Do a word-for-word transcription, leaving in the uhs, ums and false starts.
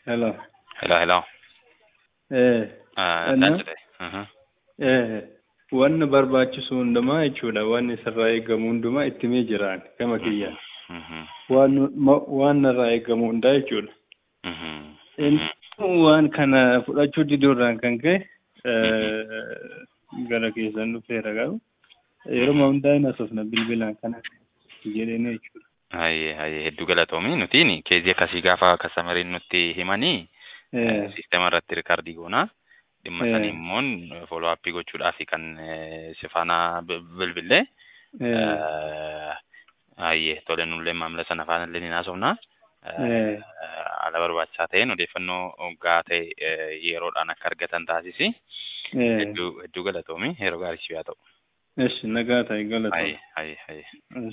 Hello. Hello, hello. Eh, Ah, anna Dante. Mhm. eh wanni barbaachisu hundumaa jechuudha. Wanni sirraa eegamu hundumaa ittimee jiraan gama Mhm. kiyyaan. Mhm. Waan ma- waan irraa eegamu hundaa jechuudha. Mhm. Inni Mhm. waan kana fudhachuu diduurraan kan ka'e Mhm. eh, gara keessan dhufeera garuu yeroo Mhm. hundaa hin haasofna bilbilaan kana jedhanii jechuudha. Hayyee hayyee hedduu galatoomii nutiin keezii akkasii gaafa kastamariin nutti himanii Eh, siistema irratti rikardii goona. Dhimma sanii eh, immoo follow up gochuudhaaf kan si faana bilbilee eh, hayyee tole nullee maamila sana faana illee ni haasofna. eh, Haala barbaachisaa ta'een odeeffannoo gahaa ta'e yeroodhaan akka argatan taasisi. eh. Hedduu hedduu galatoomii yeroo gaarii si haa ta'u. Esh nagaa ta'e galatoom. Hayyee hayyee hayyee.